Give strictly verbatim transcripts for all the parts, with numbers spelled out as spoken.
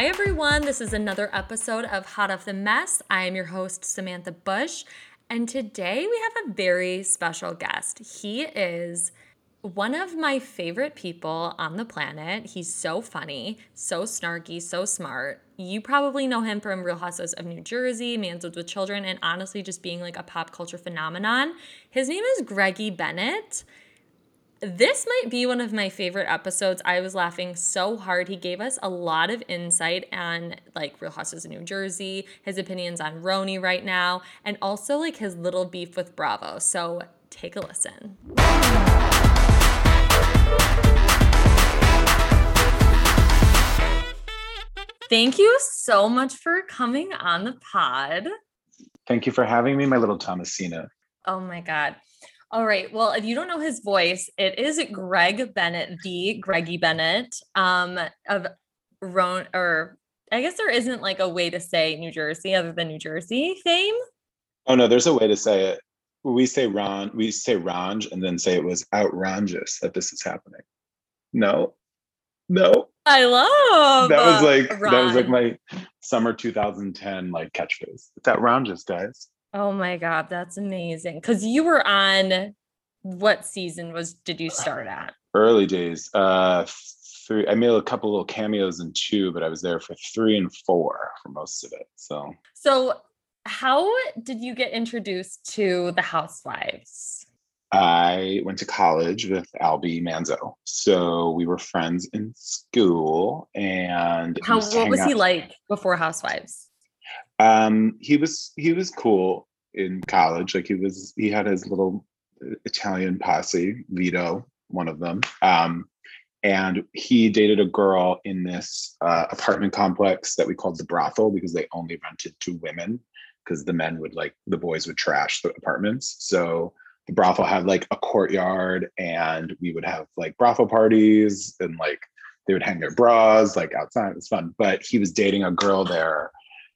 Hi, everyone. This is another episode of Hot Off the Mess. I am your host, Samantha Bush, and today we have a very special guest. He is one of my favorite people on the planet. He's so funny, so snarky, so smart. You probably know him from Real Housewives of New Jersey, Mansfield with Children, and honestly just being like a pop culture phenomenon. His name is Greggy Bennett. This might be one of my favorite episodes. I was laughing so hard. He gave us a lot of insight on like Real Housewives of New Jersey, his opinions on Roni right now, and also like his little beef with Bravo. So take a listen. Thank you so much for coming on the pod. Thank you for having me, my little Thomasina. Oh my God. All right. Well, if you don't know his voice, it is Greg Bennett, the Greggy Bennett um, of Ron, or I guess there isn't like a way to say New Jersey other than New Jersey fame. Oh no, there's a way to say it. We say Ron, we say Ranj, and then say it was outrageous that this is happening. No, no. I love that was like uh, that was like my summer two thousand ten like catchphrase. It's outrageous, guys. Oh my God, that's amazing. Because you were on, what season was did you start at? Early days. Uh, three. I made a couple little cameos in two, but I was there for three and four for most of it. So. So, how did you get introduced to the Housewives? I went to college with Albie Manzo, so we were friends in school. And how what was out. he like before Housewives? Um, he was he was cool in college. Like he was he had his little Italian posse, Vito, one of them. Um, and he dated a girl in this uh, apartment complex that we called the brothel because they only rented to women because the men would like the boys would trash the apartments. So the brothel had like a courtyard, and we would have like brothel parties, and like they would hang their bras like outside. It was fun. But he was dating a girl there.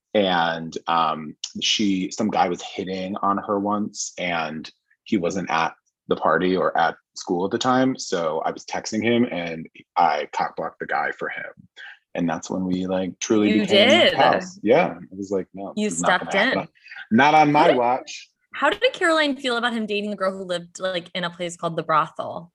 And um, she, some guy was hitting on her once, and he wasn't at the party or at school at the time. So I was texting him, and I cock blocked the guy for him. And that's when we like truly you became did. pals. Yeah, it was like no, you stepped in. Happen. Not on my how did, watch. How did Caroline feel about him dating the girl who lived like in a place called the brothel?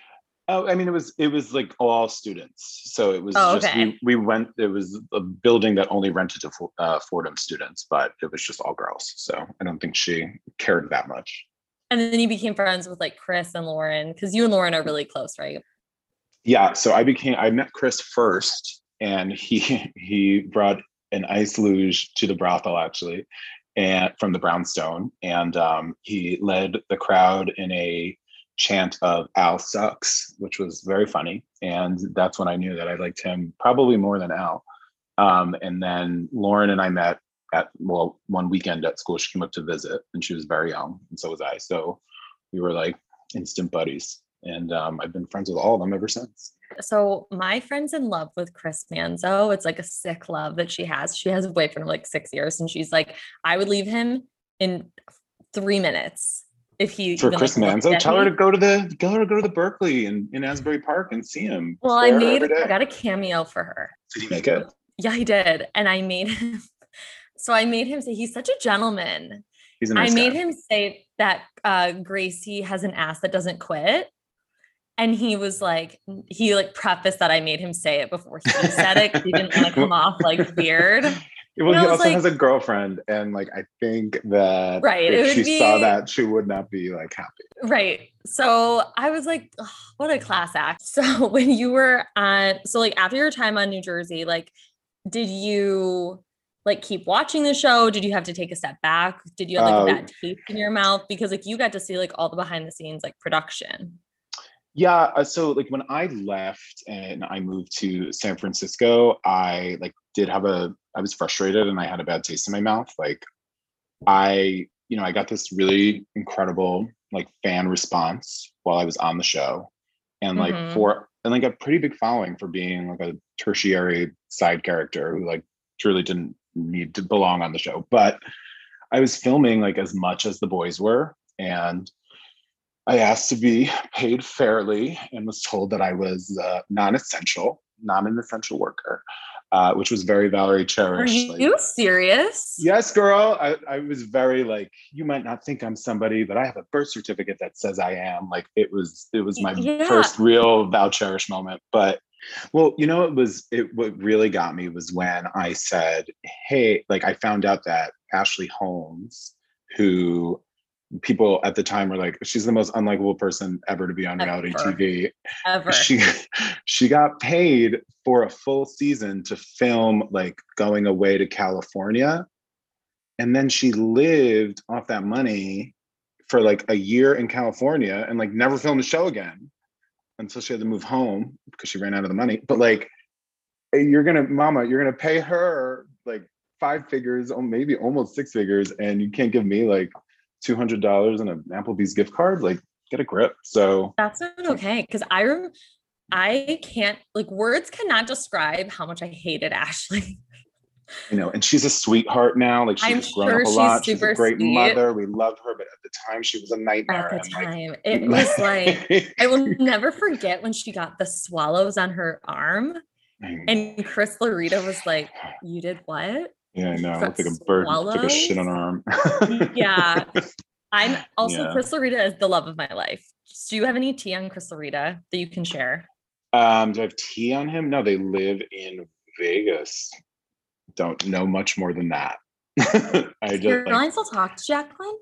Oh, I mean, it was it was like all students. So it was oh, just okay. we, we went. It was a building that only rented to uh, Fordham students, but it was just all girls. So I don't think she cared that much. And then you became friends with like Chris and Lauren because you and Lauren are really close, right? Yeah. So I became. I met Chris first, and he he brought an ice luge to the brothel actually, and from the Brownstone, and um, he led the crowd in a chant of Al sucks, which was very funny. And that's when I knew that I liked him probably more than Al. Um, and then Lauren and I met at, well, one weekend at school. She came up to visit, and she was very young, and so was I. So we were like instant buddies. And um, I've been friends with all of them ever since. So my friend's in love with Chris Manzo. It's like a sick love that she has. She has a boyfriend of like six years, and she's like, I would leave him in three minutes. If he for even, Chris like, Manzo, tell me. her to go to the tell her to go to the Berkeley and in Asbury Park and see him. Well, I made I got a cameo for her. Did he make it? Yeah, he did, and I made him. So I made him say he's such a gentleman. He's a nice I made guy. him say that uh, Gracie has an ass that doesn't quit, and he was like, he like prefaced that I made him say it before he said it because he didn't want to come off like weird. Well, he also like, has a girlfriend, and like I think that right, if she be, saw that, she would not be like happy. Right. So I was like, oh, what a class act. So when you were on, so like after your time on New Jersey, like, did you like keep watching the show? Did you have to take a step back? Did you have like uh, a bad taste in your mouth? Because like you got to see like all the behind the scenes like production. Yeah. Uh, so like when I left and I moved to San Francisco, I like did have a, I was frustrated and I had a bad taste in my mouth. Like I, you know, I got this really incredible like fan response while I was on the show. And like mm-hmm. for, and like a pretty big following for being like a tertiary side character who like truly didn't need to belong on the show. But I was filming like as much as the boys were. And I asked to be paid fairly and was told that I was uh, non-essential, not an essential worker. uh, which was very Valerie Are Cherish. Like, you serious? yes, girl. I, I was very like, you might not think I'm somebody, but I have a birth certificate that says I am. Like, it was, it was my Yeah. first real Val Cherish moment. But well, you know, it was it what really got me was when I said, hey, like I found out that Ashley Holmes, who people at the time were like, she's the most unlikable person ever to be on reality Ever. T V. Ever. She she got paid for a full season to film like going away to California. And then she lived off that money for like a year in California and like never filmed a show again until she had to move home because she ran out of the money. But like, you're gonna, mama, you're gonna pay her like five figures, or maybe almost six figures, and you can't give me like two hundred dollars and an Applebee's gift card. Like, get a grip. So that's not okay. Because I rem- I can't, like, words cannot describe how much I hated Ashley. you know, and she's a sweetheart now. Like, I'm she's grown sure up a she's lot. She's a super great sweet. mother. We love her, but at the time, she was a nightmare. At the and time, like, it was like, I will never forget when she got the swallows on her arm, and Chris Loretta was like, "You did what?" Yeah, I know. You It's like a bird took a shit on her arm. Yeah. I'm also, Yeah. Chris Loretta is the love of my life. Do you have any tea on Chris Loretta that you can share? Um, do I have tea on him? No, they live in Vegas. Don't know much more than that. I just Caroline like, still talk to Jacqueline?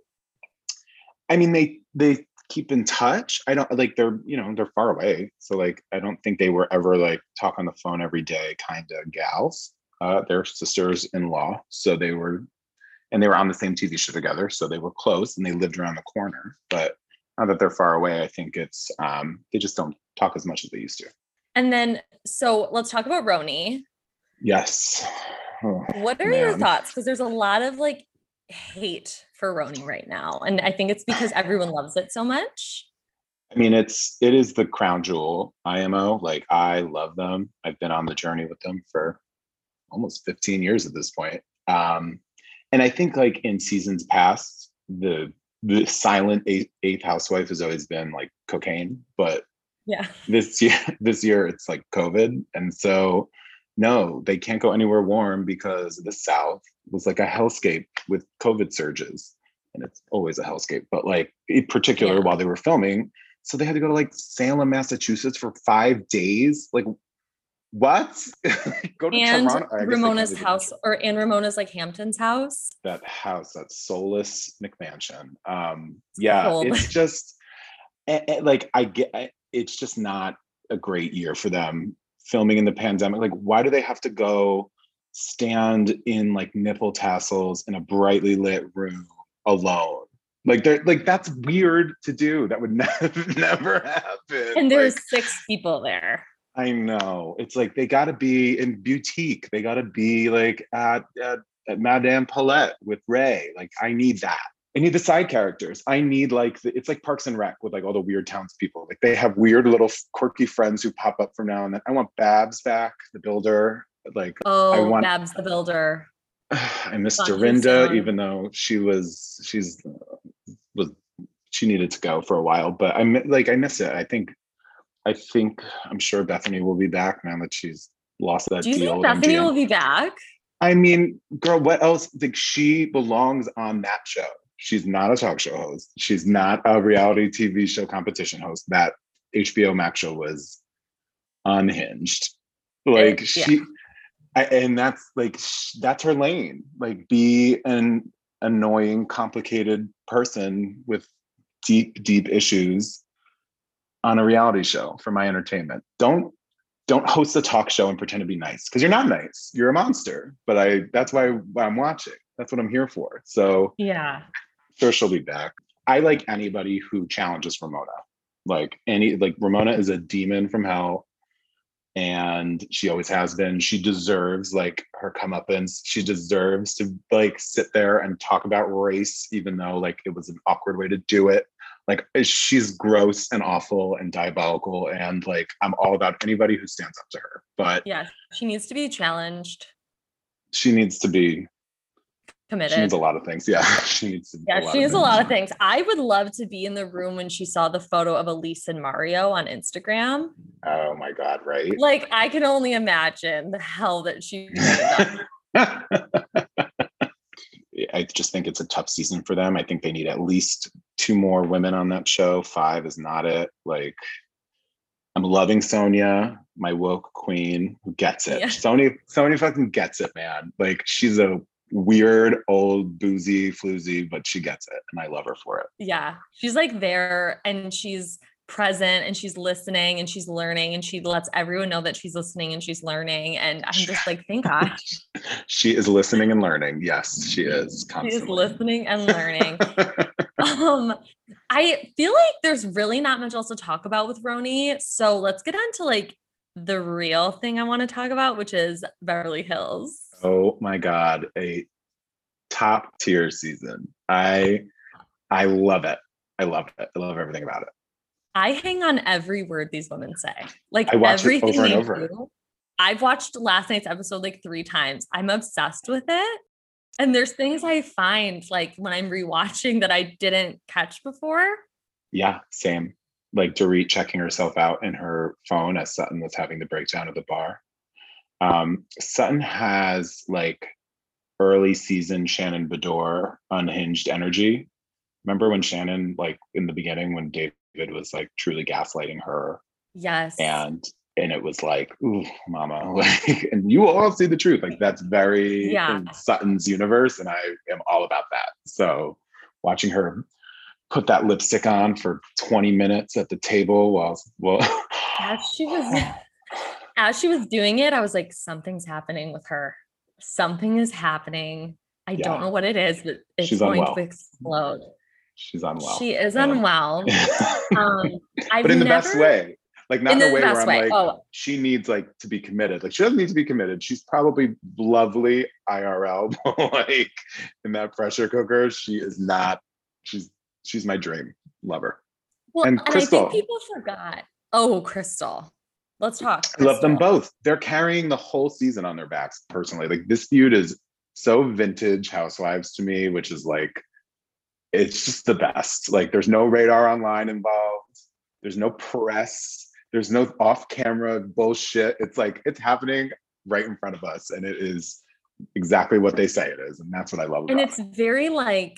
I mean, they they keep in touch. I don't like they're, you know, they're far away. So like I don't think they were ever like talk on the phone every day kind of gals. Uh, they're sisters-in-law. So they were and they were on the same T V show together. So they were close and they lived around the corner. But now that they're far away, I think it's um they just don't talk as much as they used to. And then, so let's talk about Roni. Yes. Oh, what are man. your thoughts? Because there's a lot of like hate for Roni right now. And I think it's because everyone loves it so much. I mean, it's it is the crown jewel, I M O. Like, I love them. I've been on the journey with them for almost fifteen years at this point. Um, and I think like in seasons past, the the silent eighth, eighth housewife has always been like cocaine, but yeah, this year this year it's like COVID, and so no, they can't go anywhere warm because the South was like a hellscape with COVID surges, and it's always a hellscape. But like in particular, yeah. while they were filming, so they had to go to like Salem, Massachusetts for five days. Like, what? Go to and Toronto. Ramona's house, or in Ramona's like Hampton's house. That house, that soulless McMansion. Um, yeah, Cold. it's just and, and, like I get. It's just not a great year for them filming in the pandemic. Like, why do they have to go stand in like nipple tassels in a brightly lit room alone? Like, they're like, that's weird to do. That would never, never happen. And there's like, six people there. I know. It's like they got to be in boutique. They got to be like at, at, at Madame Paulette with Ray. Like, I need that. I need the side characters. I need like the, it's like Parks and Rec with like all the weird townspeople. Like, they have weird little quirky friends who pop up from now and then. I want Babs back, the builder. Like, oh, I want Babs the builder. I miss Dorinda, even though she was she's uh, was she needed to go for a while. But I like I miss it. I think I think I'm sure Bethany will be back now that she's lost that Do you deal. think Bethany will be back? I mean, girl, what else? Like, she belongs on that show. She's not a talk show host. She's not a reality T V show competition host. That H B O Max show was unhinged. Like, it, she, yeah. I, and that's like, sh- that's her lane. Like, be an annoying, complicated person with deep, deep issues on a reality show for my entertainment. Don't don't host a talk show and pretend to be nice, because you're not nice. You're a monster. But I that's why, why I'm watching. That's what I'm here for. So yeah. Sure, she'll be back. I like anybody who challenges Ramona. Like any, like Ramona is a demon from hell, and she always has been. She deserves like her comeuppance. She deserves to like sit there and talk about race, even though like it was an awkward way to do it. Like, she's gross and awful and diabolical, and like I'm all about anybody who stands up to her. But yeah, she needs to be challenged. She needs to be. committed. She needs a lot of things. Yeah. She needs yeah, a lot she needs of a lot of things. I would love to be in the room when she saw the photo of Elise and Mario on Instagram. Oh my God, right? Like, I can only imagine the hell that she might have done. I just think it's a tough season for them. I think they need at least two more women on that show. Five is not it. Like, I'm loving Sonia, my woke queen, who gets it. Yeah. Sonia, Sonia fucking gets it, man. Like, she's a weird, old, boozy, floozy, but she gets it, and I love her for it. Yeah, she's like there, and she's present, and she's listening, and she's learning, and she lets everyone know that she's listening and she's learning. And I'm just like, thank God. She is listening and learning. Yes, she is constantly. She is listening and learning. um, I feel like there's really not much else to talk about with Roni. So let's get on to like the real thing I want to talk about, which is Beverly Hills. Oh my God, a top tier season. I I love it. I love it. I love everything about it. I hang on every word these women say. Like, I watch everything it over and they over. do. I've watched last night's episode like three times. I'm obsessed with it. And there's things I find like when I'm rewatching that I didn't catch before. Yeah, same. Like Dorit checking herself out in her phone as Sutton was having the breakdown at the bar. Um, Sutton has like early season Shannon Bedore unhinged energy. Remember when Shannon, like in the beginning, when David was like truly gaslighting her? Yes. And and it was like, ooh, mama, like, and you will all see the truth. Like, that's very yeah. in Sutton's universe, and I am all about that. So watching her put that lipstick on for twenty minutes at the table while well as she was as she was doing it, I was like, something's happening with her. Something is happening. I yeah. don't know what it is, but it's She's going unwell. to explode. She's unwell. She is and, unwell. um, I've but in the never, best way. Like, not in, in a way where I'm way. like, oh. she needs like to be committed. Like, she doesn't need to be committed. She's probably lovely I R L, but like in that pressure cooker, she is not. She's she's my dream lover. Well, and, and I think people forgot. Oh, Crystal. Let's talk. Crystal. I love them both. They're carrying the whole season on their backs, personally. Like, this feud is so vintage Housewives to me, which is like, it's just the best. Like, there's no Radar Online involved. There's no press. There's no off-camera bullshit. It's like, it's happening right in front of us, and it is exactly what they say it is, and that's what I love about it. And it's it. very like,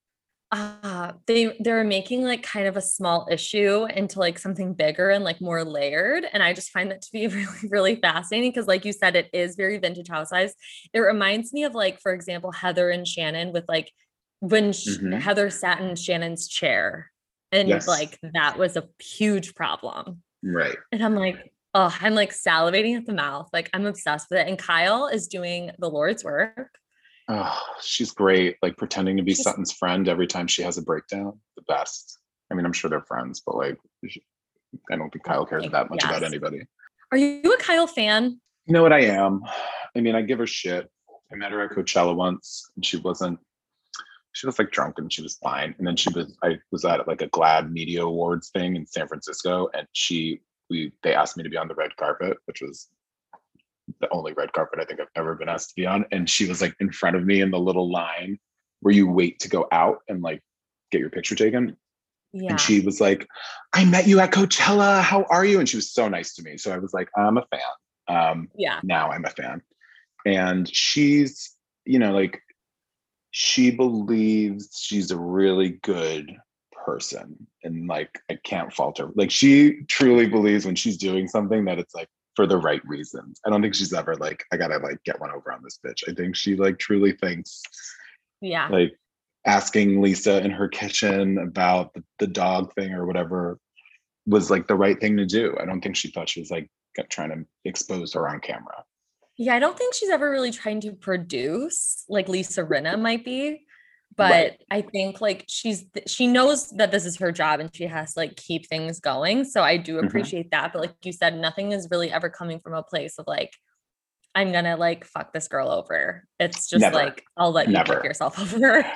uh, they they're making like kind of a small issue into like something bigger and like more layered, and I just find that to be really really fascinating because, like you said, it is very vintage Housewives. It reminds me of, like, for example, Heather and Shannon with like when mm-hmm. Heather sat in Shannon's chair, and yes. like that was a huge problem. Right. And I'm like, oh, I'm like salivating at the mouth. Like, I'm obsessed with it. And Kyle is doing the Lord's work. Oh, she's great. Like, pretending to be she's, Sutton's friend every time she has a breakdown. The best. I mean, I'm sure they're friends, but like, I don't think Kyle cares that much yes. about anybody. Are you a Kyle fan? You know what, I am. I mean, I give her shit. I met her at Coachella once, and she wasn't, she was like drunk and she was fine. And then she was, I was at like a GLAAD Media Awards thing in San Francisco, and she, we, they asked me to be on the red carpet, which was the only red carpet I think I've ever been asked to be on. And she was like in front of me in the little line where you wait to go out and like get your picture taken. Yeah. And she was like, I met you at Coachella. How are you? And she was so nice to me. So I was like, I'm a fan. Um, yeah. Now I'm a fan. And she's, you know, like, she believes she's a really good person, and like, I can't fault her. Like, she truly believes when she's doing something that it's like for the right reasons. I don't think she's ever like, I gotta like get one over on this bitch. I think she like truly thinks, yeah, like asking Lisa in her kitchen about the, the dog thing or whatever was like the right thing to do. I don't think she thought she was like trying to expose her on camera. Yeah, I don't think she's ever really trying to produce like Lisa Rinna might be, but right. I think like she's, she knows that this is her job and she has to like keep things going. So I do appreciate mm-hmm. that. But like you said, nothing is really ever coming from a place of like, I'm going to like fuck this girl over. It's just Never. like, I'll let you Never. pick yourself over.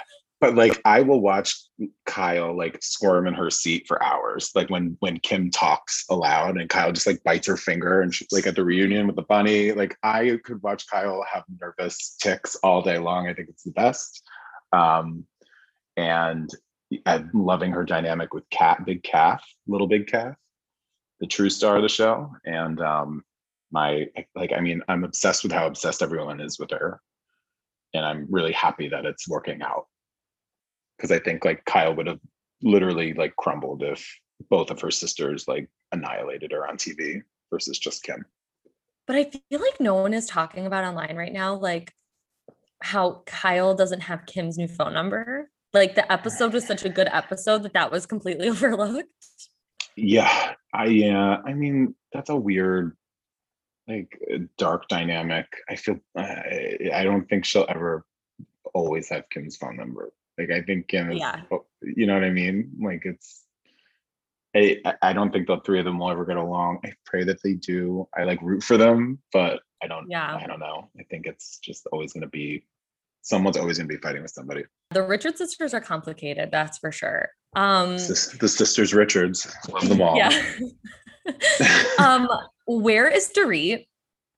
But like I will watch Kyle like squirm in her seat for hours. Like when when Kim talks aloud and Kyle just like bites her finger and she's like at the reunion with the bunny. Like I could watch Kyle have nervous tics all day long. I think it's the best. Um, and I'm loving her dynamic with Cat, Big Calf, Little Big Calf, the true star of the show. And um, my like, I mean, I'm obsessed with how obsessed everyone is with her, and I'm really happy that it's working out. Because I think like Kyle would have literally like crumbled if both of her sisters like annihilated her on T V versus just Kim. But I feel like no one is talking about online right now, like how Kyle doesn't have Kim's new phone number. Like the episode was such a good episode that that was completely overlooked. Yeah, I yeah, I mean that's a weird, like dark dynamic. I feel I, I don't think she'll ever always have Kim's phone number. Like I think Kim is, Yeah. you know what I mean? Like it's, I I don't think the three of them will ever get along. I pray that they do. I like root for them, but I don't. Yeah. I don't know. I think it's just always going to be, someone's always going to be fighting with somebody. The Richard sisters are complicated, that's for sure. Um, Sis, the sisters Richards, love them all. Yeah. um, where is Dorit?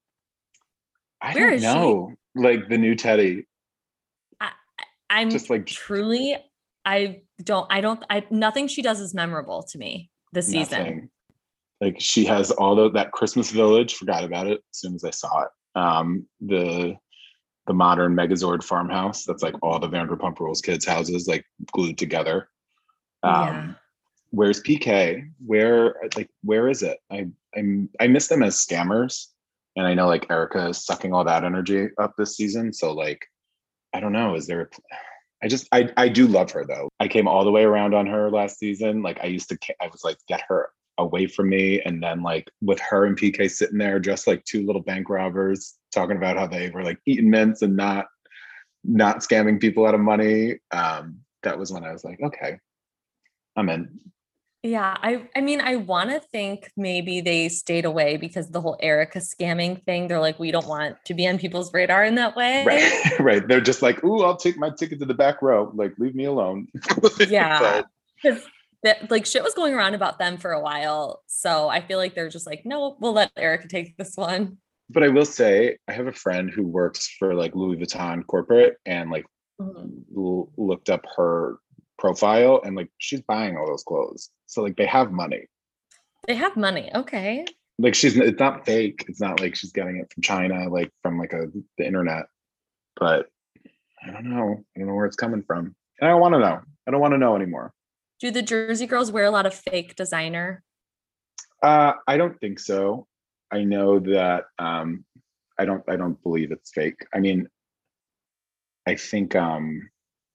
I Where don't is know. she? Like the new Teddy. I, I'm Just like truly, I don't, I don't, I nothing she does is memorable to me this season. Nothing. Like she has all the, that Christmas Village. Forgot about it as soon as I saw it. Um, the the modern Megazord farmhouse. That's like all the Vanderpump Rules kids' houses like glued together. Um, Yeah. Where's P K? Where like where is it? I I'm I miss them as scammers, and I know like Erica is sucking all that energy up this season. So like I don't know. Is there a I just I I do love her though. I came all the way around on her last season. Like I used to I was like get her away from me, and then like with her and P K sitting there just like two little bank robbers talking about how they were like eating mints and not not scamming people out of money. Um that was when I was like, okay, I'm in. Yeah, I I mean, I want to think maybe they stayed away because the whole Erica scamming thing, they're like, we don't want to be on people's radar in that way. Right. Right. They're just like, ooh, I'll take my ticket to the back row. Like, leave me alone. Yeah. Because that like shit was going around about them for a while. So I feel like they're just like, no, we'll let Erica take this one. But I will say, I have a friend who works for like Louis Vuitton corporate, and like Mhm. l- looked up her profile, and like she's buying all those clothes. So like they have money. They have money. Okay. Like she's it's not fake. It's not like she's getting it from China, like from like a the internet. But I don't know. I don't know where it's coming from. And I don't want to know. I don't want to know anymore. Do the Jersey girls wear a lot of fake designer? Uh, I don't think so. I know that um, I don't. I don't believe it's fake. I mean, I think um,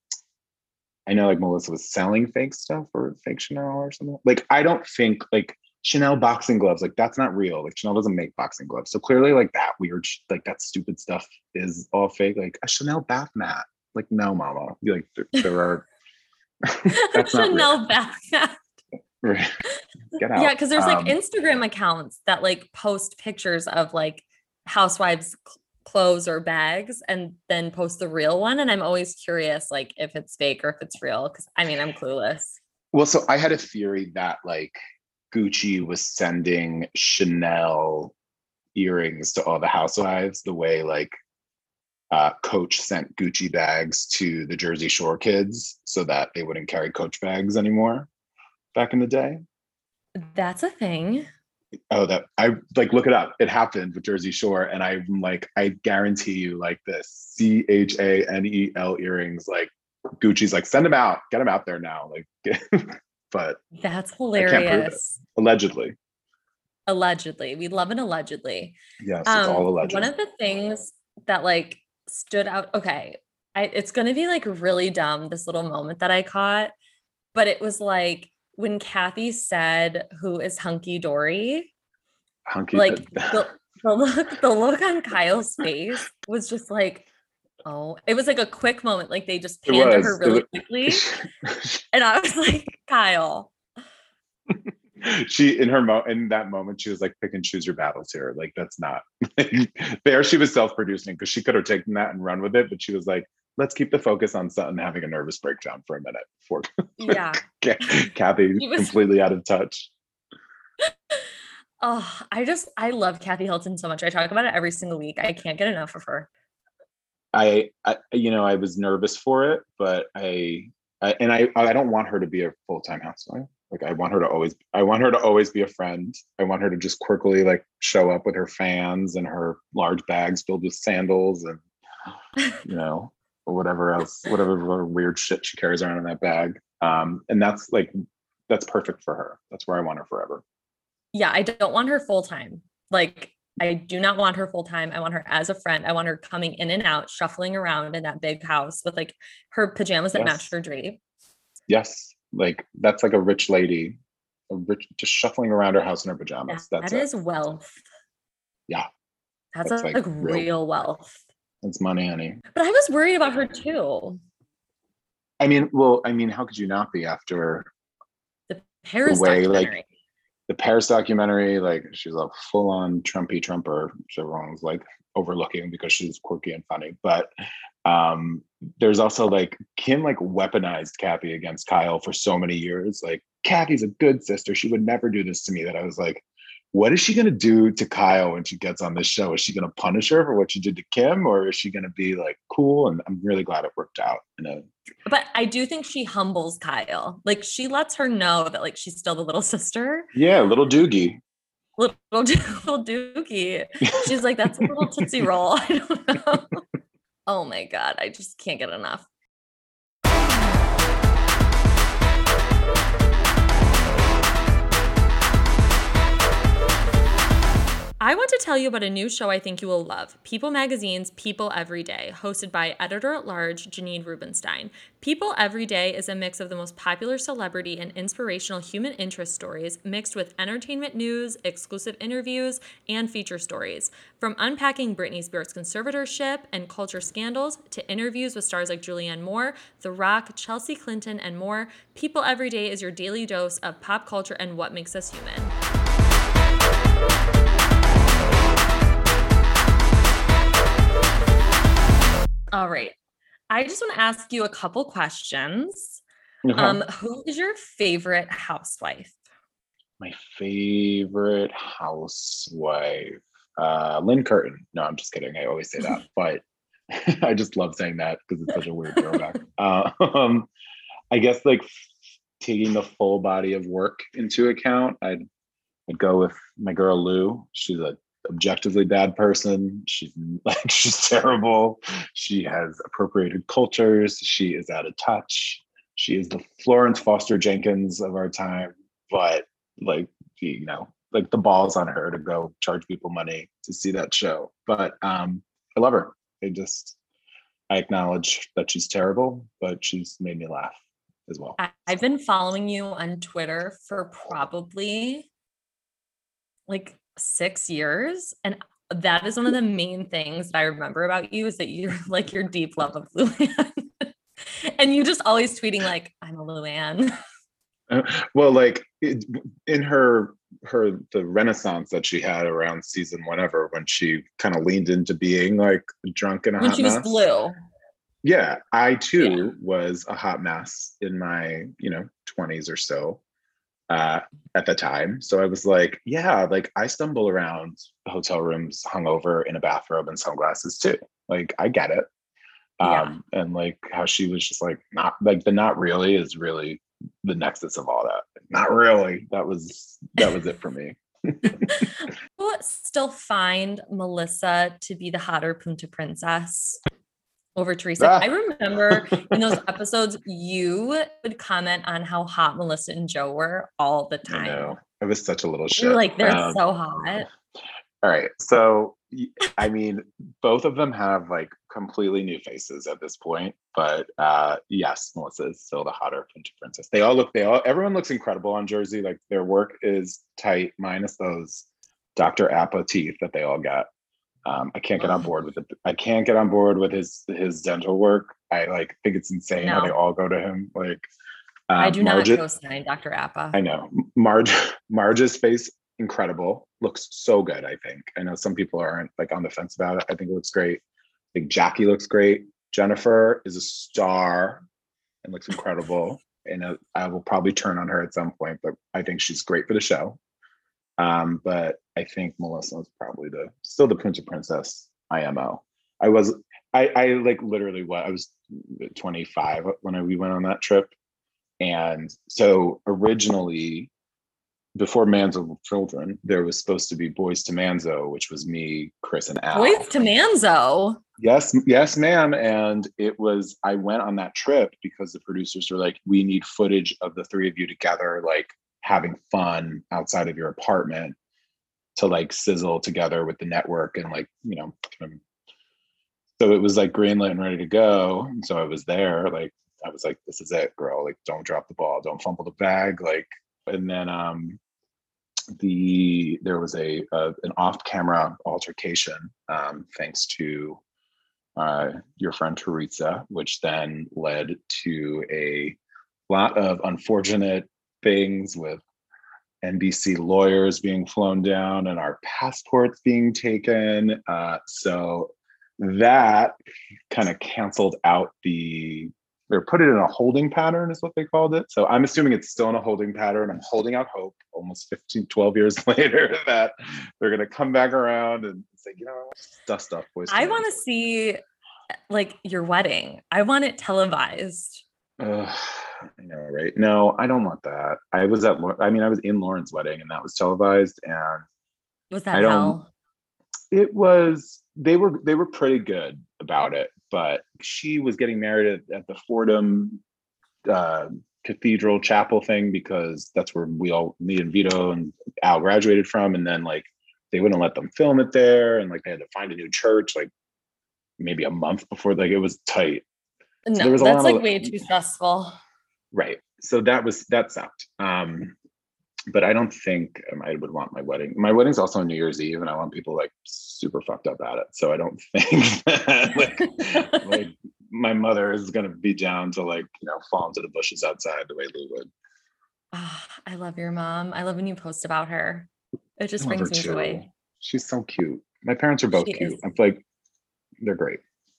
I know like Melissa was selling fake stuff or fake Chanel or something. Like I don't think like Chanel boxing gloves. Like that's not real. Like Chanel doesn't make boxing gloves. So clearly, like that weird, like that stupid stuff is all fake. Like a Chanel bath mat. Like no, Mama. Like there, there are. That's not Chanel real. bath mat. Right. Get out. Yeah, because there's like Um, Instagram accounts that like post pictures of like housewives cl- clothes or bags and then post the real one. And I'm always curious like if it's fake or if it's real. Cause I mean, I'm clueless. Well, so I had a theory that like Gucci was sending Chanel earrings to all the housewives the way like uh, Coach sent Gucci bags to the Jersey Shore kids so that they wouldn't carry Coach bags anymore back in the day. That's a thing. Oh, that I like look it up. It happened with Jersey Shore, and I'm like, I guarantee you, like this C H A N E L earrings, like Gucci's like, send them out, get them out there now. Like, but That's I can't prove it. hilarious. Allegedly. Allegedly. We love an allegedly. Yes, it's Um, all alleged. one of the things that like stood out, okay, I, it's gonna be like really dumb, this little moment that I caught, but it was like when Kathy said, "Who is Hunky Dory?" Hunky. Like the, the look, the look on Kyle's face was just like, oh, it was like a quick moment. Like they just It panned to was. her It really was- quickly, and I was like, Kyle. She in her mo in that moment she was like, pick and choose your battles here. Like that's not there. She was self-producing because she could have taken that and run with it, but she was like, let's keep the focus on Sutton having a nervous breakdown for a minute before Yeah. Kathy He was completely out of touch. Oh, I just I love Kathy Hilton so much. I talk about it every single week. I can't get enough of her. I, I you know, I was nervous for it, but I, I and I I don't want her to be a full-time housewife. Like I want her to always I want her to always be a friend. I want her to just quirkily like show up with her fans and her large bags filled with sandals and you know, whatever else, whatever weird shit she carries around in that bag. Um, and that's like that's perfect for her. That's where I want her forever. Yeah, I don't want her full time. Like, I do not want her full time. I want her as a friend. I want her coming in and out, shuffling around in that big house with like her pajamas that match Yes. her drape. Yes. Like that's like a rich lady, a rich just shuffling around her house in her pajamas. That, That's that it. is wealth. Yeah. That's That's a, like like real real wealth. that's money, honey. But I was worried about her too. I mean, well, I mean, how could you not be after The the Paris way documentary. like the Paris documentary, like she's a full-on Trumpy Trumper, which everyone's like overlooking because she's quirky and funny. But um there's also like Kim like weaponized Kathy against Kyle for so many years. Like Kathy's a good sister. She would never do this to me. That I was like, what is she gonna do to Kyle when she gets on this show? Is she gonna punish her for what she did to Kim, or is she gonna be like cool? And I'm really glad it worked out. You know, But I do think she humbles Kyle. Like she lets her know that like she's still the little sister. yeah, little Doogie. Little, little Dookie. She's like, that's a little Tootsie Roll. I don't know. Oh my God. I just can't get enough. I want to tell you about a new show I think you will love, People Magazine's People Every Day, hosted by editor-at-large Janine Rubenstein. People Every Day is a mix of the most popular celebrity and inspirational human interest stories mixed with entertainment news, exclusive interviews, and feature stories. From unpacking Britney Spears' conservatorship and culture scandals to interviews with stars like Julianne Moore, The Rock, Chelsea Clinton, and more, People Every Day is your daily dose of pop culture and what makes us human. All right. I just want to ask you a couple questions. Uh-huh. Um, who is your favorite housewife? My favorite housewife, uh, Lynn Curtin. No, I'm just kidding. I always say that, but I just love saying that because it's such a weird throwback. Uh, um, I guess like taking the full body of work into account, I'd, I'd go with my girl Lou. She's a objectively bad person. She's like she's terrible. She has appropriated cultures. She is out of touch. She is the Florence Foster Jenkins of our time, but like you know, like the balls on her to go charge people money to see that show. But um, I love her. I just I acknowledge that she's terrible, but she's made me laugh as well. I- I've been following you on Twitter for probably like six years. And that is one of the main things that I remember about you is that you're like your deep love of Luann. And you just always tweeting like, I'm a Luann. Uh, well, like it, in her her the renaissance that she had around season whatever when she kind of leaned into being like drunk and a When hot she was mess. blue. Yeah, I too Yeah. was a hot mess in my you know twenties or so uh, at the time. So I was like, yeah, like I stumble around hotel rooms hungover in a bathrobe and sunglasses too. Like I get it. Yeah. Um, and like how she was just like not like the not really is really the nexus of all that. Not really. That was that was it for me. People still find Melissa to be the hotter Punta Princess over Teresa. Ah. I remember in those episodes, you would comment on how hot Melissa and Joe were all the I time. know. It was such a little You shit. were like, they're Um, so hot. All right. So, y- I mean, both of them have like completely new faces at this point, but uh, yes, Melissa is still the hotter Punta Princess. They all look, they all, everyone looks incredible on Jersey. Like their work is tight, minus those Doctor Appa teeth that they all got. Um, I can't get on Ugh. board with it. I can't get on board with his his dental work. I like think it's insane how No. they all go to him. Like, um, I do not Marge, co-sign Doctor Appa. I know Marge. Marge's face incredible. Looks so good. I think. I know some people aren't like on the fence about it. I think it looks great. I think Jackie looks great. Jennifer is a star and looks incredible. And uh, I will probably turn on her at some point, but I think she's great for the show. Um, but I think Melissa is probably the still the Prince or Princess I M O. I was I, I like literally what I was twenty-five when I, we went on that trip. And so originally, before Manzo with Children, there was supposed to be Boys to Manzo, which was me, Chris, and Al. Boys to Manzo. Yes, yes, ma'am. And it was, I went on that trip because the producers were like, we need footage of the three of you together, like having fun outside of your apartment to like sizzle together with the network and like, you know, so it was like greenlit and ready to go. And so I was there, like, I was like, this is it, girl. Like, don't drop the ball, don't fumble the bag. Like, and then um, the there was a, a an off-camera altercation, um, thanks to uh, your friend Teresa, which then led to a lot of unfortunate things with N B C lawyers being flown down and our passports being taken. Uh, so that kind of canceled out the, or put it in a holding pattern is what they called it. So I'm assuming it's still in a holding pattern. I'm holding out hope almost fifteen, twelve years later that they're going to come back around and say, you know, dust off Boys to I Men. want to see like your wedding. I want it televised. Uh, I know, right? No, I don't want that. I was at, I mean, I was in Lauren's wedding and that was televised, and Was that I don't, hell? It was, they were, they were pretty good about it, but she was getting married at, at the Fordham uh, Cathedral Chapel thing because that's where we all, me and Vito and Al graduated from. And then like, they wouldn't let them film it there. And like, they had to find a new church, like maybe a month before, like it was tight. No, so there was a that's lot like of, way too stressful. Right. So that was, that sucked. Um, but I don't think um, I would want my wedding. My wedding's also on New Year's Eve, and I want people like super fucked up at it. So I don't think that like, like my mother is gonna be down to like, you know, fall into the bushes outside the way Lou would. Oh, I love your mom. I love when you post about her. It just I love her brings me too. joy. She's so cute. My parents are both She cute. is. I'm like, they're great.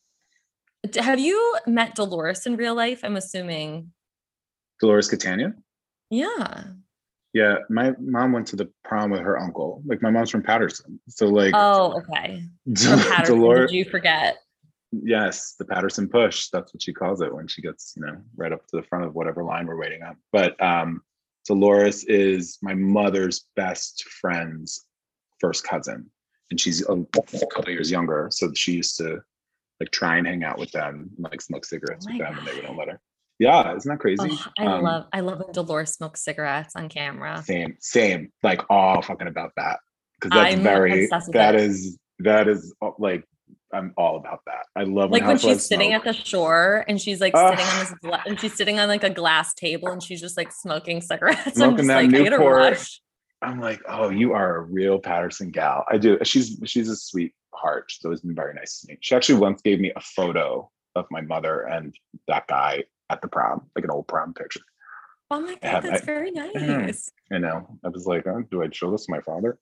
Have you met Dolores in real life? I'm assuming. Dolores Catania? Yeah. Yeah, my mom went to the prom with her uncle. Like my mom's from Patterson. So like Oh, okay. From Patterson, Dolores, did you forget? yes, the Patterson push. That's what she calls it when she gets, you know, right up to the front of whatever line we're waiting on. But um, Dolores is my mother's best friend's first cousin, and she's a, a couple years younger. So she used to like try and hang out with them, and, like smoke cigarettes Oh with my them, and they God. wouldn't let her. Yeah, isn't that crazy? Oh, I um, love I love when Dolores smokes cigarettes on camera. Same, same, like all fucking about that. Because that's I'm very, obsessed with that it. is, that is uh, like, I'm all about that. I love when Like when housewives she's sitting smoke. at the shore and she's like Uh, sitting on this gla- and she's sitting on like a glass table and she's just like smoking cigarettes. I'm smoking just that like, I need a Newport. rush. I'm like, oh, you are a real Patterson gal. I do. She's she's a sweetheart. She's always been very nice to me. She actually once gave me a photo of my mother and that guy at the prom, like an old prom picture. Oh my I God, have, that's I, very I know. nice. I know. I was like, oh, do I show this to my father?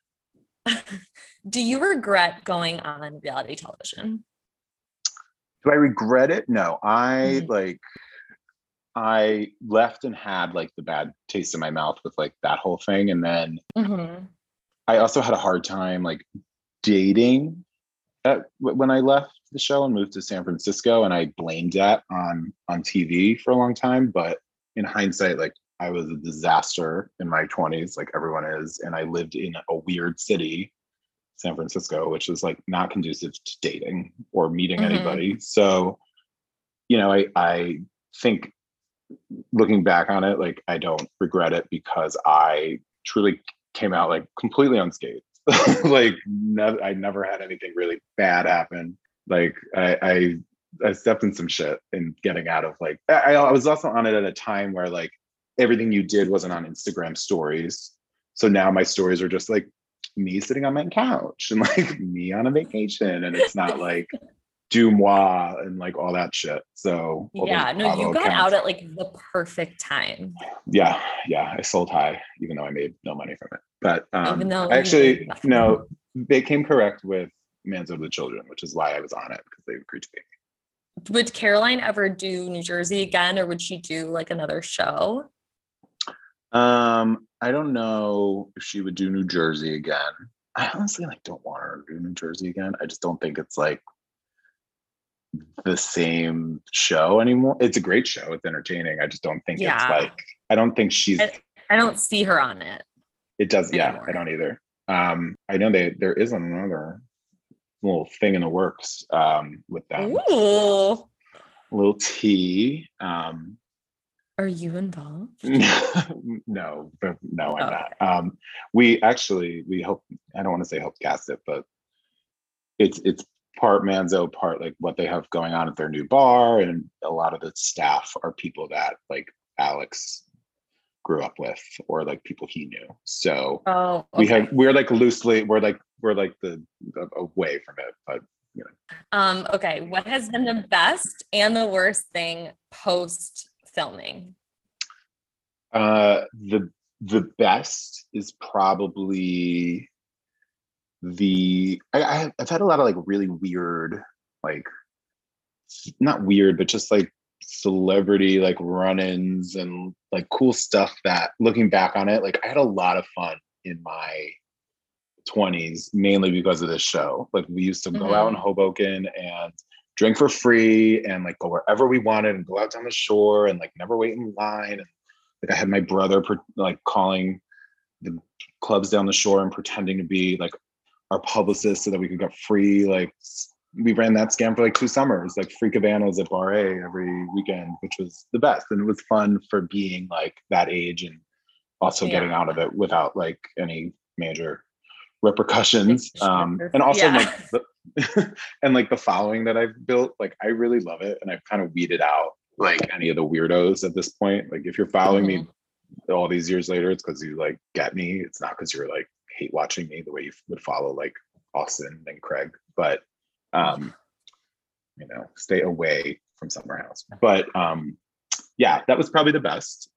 Do you regret going on reality television? Do I regret it? No. I Mhm. like I left and had like the bad taste in my mouth with like that whole thing. And then Mhm. I also had a hard time like dating at, when I left the show and moved to San Francisco, and I blamed that on on T V for a long time. But in hindsight, like I was a disaster in my twenties, like everyone is, and I lived in a weird city, San Francisco, which is like not conducive to dating or meeting Mhm. anybody. So, you know, I I think looking back on it, like I don't regret it because I truly came out like completely unscathed. like never, I never had anything really bad happen. Like I, I, I stepped in some shit in getting out of like. I, I was also on it at a time where like everything you did wasn't on Instagram stories. So now my stories are just like me sitting on my couch and like me on a vacation, and it's not like do moi and like all that shit. So all those Yeah, no, you Bravo got out accounts. at like the perfect time, Yeah, yeah. I sold high, even though I made no money from it. But even um though I you made actually nothing. no, they came correct with Man's of the Children, which is why I was on it because they agreed to pay me. Would Caroline ever do New Jersey again, or would she do like another show? Um, I don't know if she would do New Jersey again. I honestly like don't want her to do New Jersey again. I just don't think it's like the same show anymore. It's a great show. It's entertaining. I just don't think it's Yeah. like I don't think she's I, I don't see her on it it does yeah, I anymore. don't either. Um, I know they there is another little thing in the works um with them. Ooh. Little T. Um Are you involved? no, but no, I'm not. Um, we actually we hope I don't want to say help cast it, but it's it's part Manzo, part like what they have going on at their new bar, and a lot of the staff are people that like Alex grew up with or like people he knew. So Oh, we okay. have we're like loosely we're like we're like the away from it, but you know. Um, okay. What has been the best and the worst thing post filming? Uh, the the best is probably the I, I I've had a lot of like really weird, like not weird, but just like celebrity like run-ins and like cool stuff that looking back on it, like I had a lot of fun in my twenties, mainly because of this show. Like we used to go mm-hmm. out in Hoboken and drink for free and like go wherever we wanted and go out down the shore and like never wait in line. And like I had my brother like calling the clubs down the shore and pretending to be like our publicist so that we could get free. Like we ran that scam for like two summers, like free cabanas at Bar A every weekend, which was the best. And it was fun for being like that age and also yeah. getting out of it without like any major repercussions. Um, and also yeah. like the, and like the following that I've built, like I really love it. And I've kind of weeded out like any of the weirdos at this point. Like if you're following mm-hmm. me all these years later, it's because you like get me. It's not because you're like hate watching me the way you would follow like Austin and Craig. But um, you know, stay away from Summer House. But um, yeah, that was probably the best.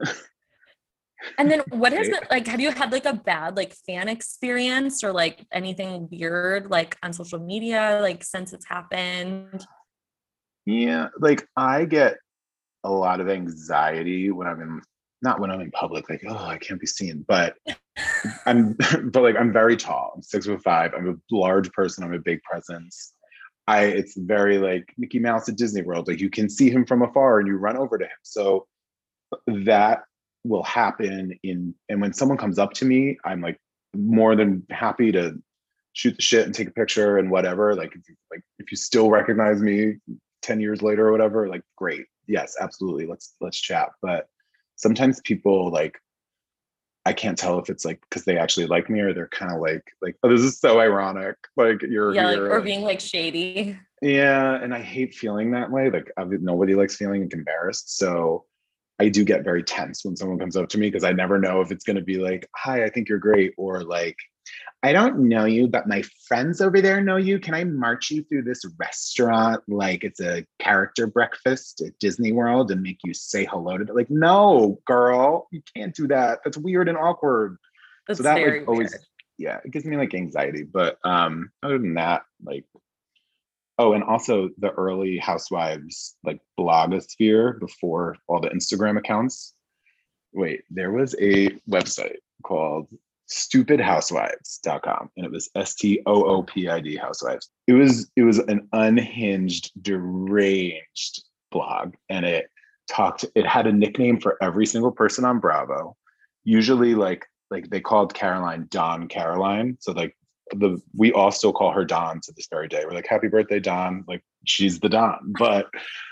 And then what has been like, have you had like a bad like fan experience or like anything weird like on social media, like since it's happened? Yeah, like I get a lot of anxiety when I'm in, not when I'm in public, like, oh, I can't be seen, but I'm, but like, I'm very tall. I'm six foot five. I'm a large person. I'm a big presence. I, it's very like Mickey Mouse at Disney World. Like you can see him from afar and you run over to him. So that will happen in, and when someone comes up to me, I'm like more than happy to shoot the shit and take a picture and whatever. Like, if you, like if you still recognize me ten years later or whatever, like great. Yes, absolutely. Let's, let's chat. But sometimes people like, I can't tell if it's like, cause they actually like me or they're kind of like, like, oh, this is so ironic. Like you're yeah, here, like, or like, being like shady. Yeah. And I hate feeling that way. Like I, nobody likes feeling embarrassed. So I do get very tense when someone comes up to me because I never know if it's going to be like, hi, I think you're great. Or like, I don't know you, but my friends over there know you. Can I march you through this restaurant like it's a character breakfast at Disney World and make you say hello to them? Like, no, girl, you can't do that. That's weird and awkward. That's so that very like always, weird. yeah, it gives me like anxiety. But um, other than that, like, oh, and also the early Housewives like blogosphere before all the Instagram accounts. Wait, there was a website called stupid housewives dot com and it was S T O O P I D Housewives. It was it was an unhinged, deranged blog, and it talked, it had a nickname for every single person on Bravo. Usually like like they called Caroline Don Caroline. So like the we all still call her Don to this very day. We're like, happy birthday, Don. Like she's the Don. But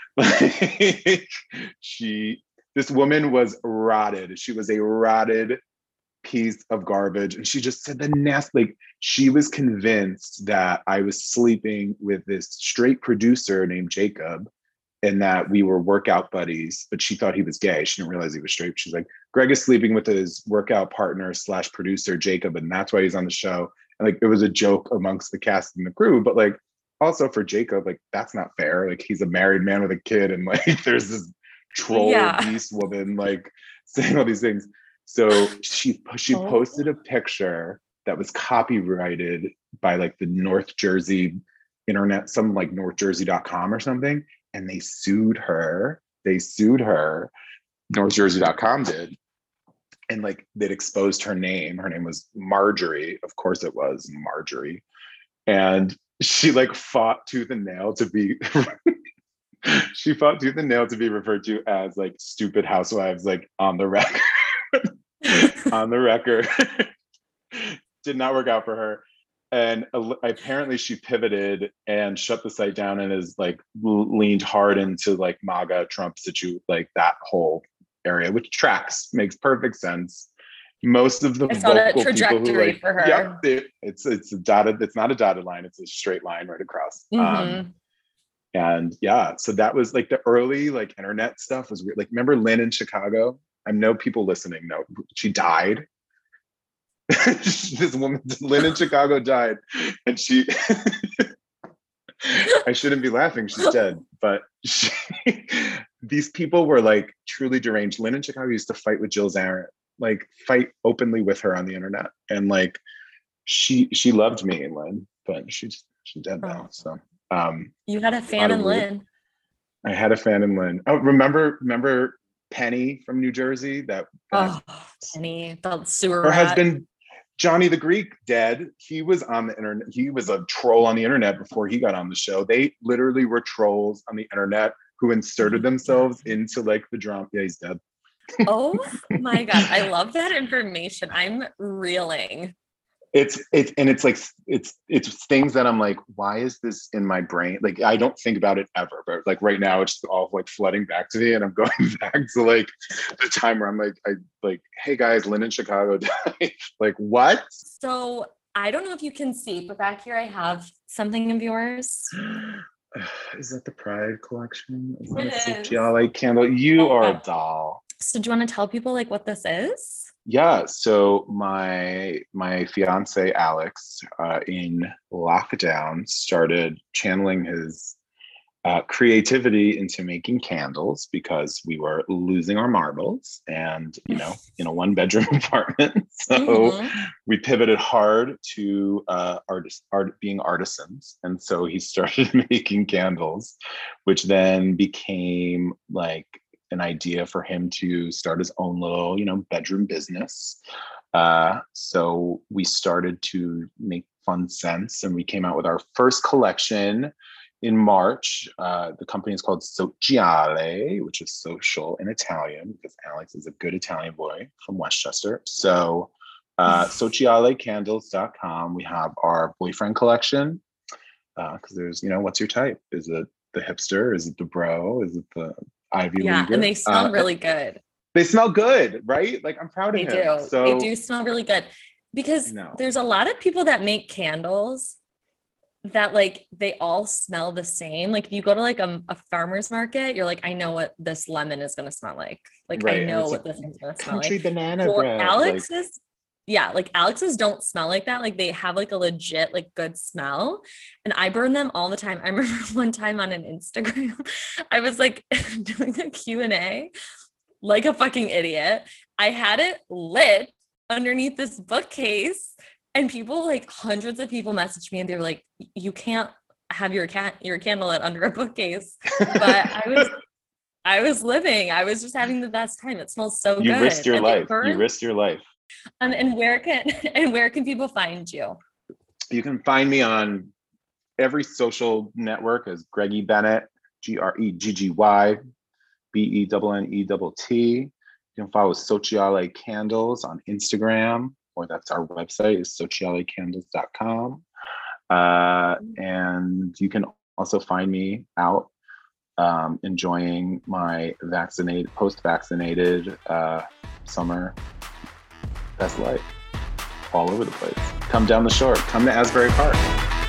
like, she this woman was rotted. She was a rotted piece of garbage. And she just said the nest, like she was convinced that I was sleeping with this straight producer named Jacob and that we were workout buddies, but she thought he was gay. She didn't realize he was straight. She's like, Greg is sleeping with his workout partner slash producer, Jacob, and that's why he's on the show. And like, it was a joke amongst the cast and the crew, but like, also for Jacob, like, that's not fair. Like he's a married man with a kid and like, there's this troll yeah. beast woman, like saying all these things. So she she oh. posted a picture that was copyrighted by like the North Jersey internet, some like north jersey dot com or something. and they sued her. They sued her. North Jersey dot com did. And like they'd exposed her name. Her name was Marjorie. Of course it was Marjorie. And she like fought tooth and nail to be she fought tooth and nail to be referred to as like stupid housewives, like on the record. on the record. Did not work out for her. And uh, apparently she pivoted and shut the site down and is like leaned hard into like MAGA Trump situ, like that whole area, which tracks, makes perfect sense. Most of the I saw that trajectory people who, like, for her. Yeah, it, it's it's a dotted. It's not a dotted line. It's a straight line right across. Mm-hmm. Um, and yeah, so that was like the early like internet stuff was weird. Like, remember Lynn in Chicago? I know people listening know she died. This woman, Lynn in Chicago, died, and she. I shouldn't be laughing. She's dead, but she, these people were like truly deranged. Lynn in Chicago used to fight with Jill Zarin, like fight openly with her on the internet, and like she she loved me, Lynn, but she's she's dead now. So um, you had a fan in Lynn. I had a fan in Lynn. Oh, remember remember Penny from New Jersey? That, that oh, Penny, the sewer her rat. husband. Johnny the Greek, dead. He was on the internet. He was a troll on the internet before he got on the show. They literally were trolls on the internet who inserted themselves into like the drama. Yeah, he's dead. Oh my God. I love that information. I'm reeling. It's it's and it's like it's it's things that I'm like, why is this in my brain? Like I don't think about it ever, but like right now it's all like flooding back to me, and I'm going back to like the time where I'm like, I like, hey guys, Lynn in Chicago died. Like what? So I don't know if you can see, but back here I have something of yours. Is that the Pride collection? Is it that a is. Sociale candle? You are a doll. So do you want to tell people like what this is? Yeah, so my my fiance Alex uh, in lockdown started channeling his uh, creativity into making candles because we were losing our marbles, and you know, in a one bedroom apartment. So mm-hmm. we pivoted hard to uh, artist art being artisans, and so he started making candles, which then became like an idea for him to start his own little, you know, bedroom business. Uh, so we started to make fun scents, and we came out with our first collection in March. Uh, the company is called Sociale, which is social in Italian, because Alex is a good Italian boy from Westchester. So uh, sociale candles dot com. We have our boyfriend collection, because uh, there's, you know, what's your type? Is it the hipster? Is it the bro? Is it the Ivy yeah, Leaguer? And they smell uh, really good. They smell good, right? Like I'm proud of they him. Do. So they do smell really good, because no. there's a lot of people that make candles that like they all smell the same. Like if you go to like a, a farmer's market, you're like, I know what this lemon is going to smell like. Like right. I know what this is going to smell like. Country banana For bread. Alex's, like- yeah, like Alex's don't smell like that. Like they have like a legit like good smell, and I burn them all the time. I remember one time on an Instagram, I was like doing a Q and A like a fucking idiot. I had it lit underneath this bookcase, and people, like hundreds of people messaged me, and they were like, you can't have your cat your candle lit under a bookcase. But I was I was living. I was just having the best time. It smells so you good. You risked your and life. You risked your life. Um, and where can and where can people find you? You can find me on every social network as Greggy Bennett, G R E G G Y B E N N E T T. You can follow Sociale Candles on Instagram, or that's our website is sociale candles dot com. Uh, and you can also find me out um, enjoying my vaccinated, post-vaccinated uh, summer best life all over the place. Come down the shore. Come to Asbury Park.